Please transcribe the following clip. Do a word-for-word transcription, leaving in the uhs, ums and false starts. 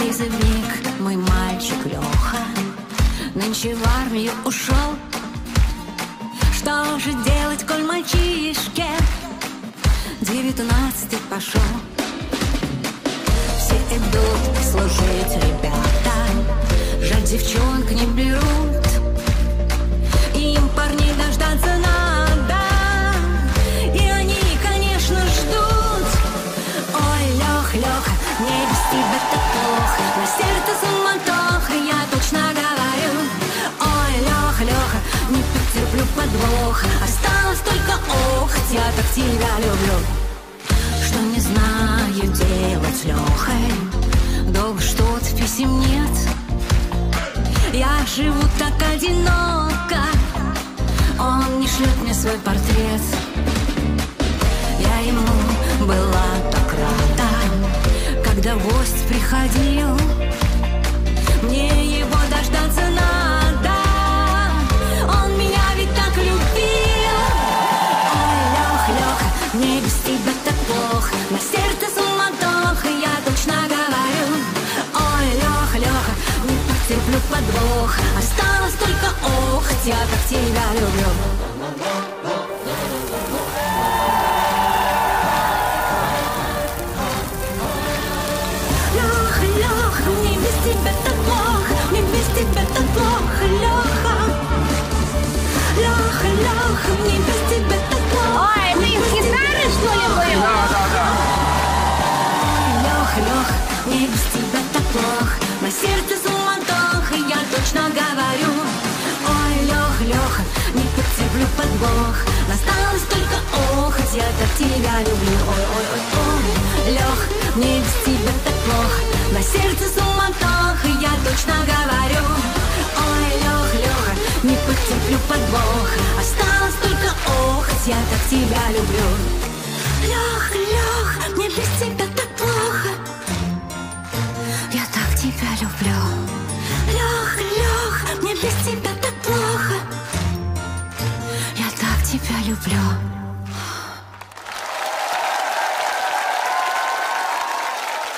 призывник, мой мальчик Леха, нынче в армию ушел. Что же делать, коль мальчишке девятнадцать пошел? Все идут служить, ребята, жаль, девчонок не берут, и им парней дождаться надо, и они, конечно, ждут. Ой, Лех, Леха, мне без тебя так плохо, на сердце суматоха, я точно говорю. Ой, Леха, Леха, не потерплю подвоха, осталось только охоть, я так тебя люблю. Что не знаю делать с Лехой, долго что-то писем нет. Я живу так одиноко, он не шлет мне свой портрет. Я ему была так рада, когда гость приходил, мне его дождаться надо, он меня ведь так любил. Ой, Леха, Леха, мне без тебя так плохо, на сердце суматоха, я точно говорю. Ой, Леха, Леха, не потерплю подвох, осталось только охоть, я так тебя люблю. Леха, Леха, мне без тебя так плохо, мне без тебя так плохо, Леха. Леха, Леха, мне без тебя так плохо. Ой, это из гитары, что ли, было? Да, да, да. Леха, Леха, мне без тебя так плохо, на сердце суматоха, я точно говорю. Ой, Леха, Леха, не потерплю подвох, осталось только охоть, я так тебя люблю. Ой, ой, ой, ой, Леха, мне без тебя так плохо, на сердце суматоха, я точно говорю. Ой, Леха, Леха, не потерплю подвох, осталось только охоть, я так тебя люблю. Леха, Леха, мне без тебя так плохо, я так тебя люблю. Леха, Леха, мне без тебя так плохо, я так тебя люблю.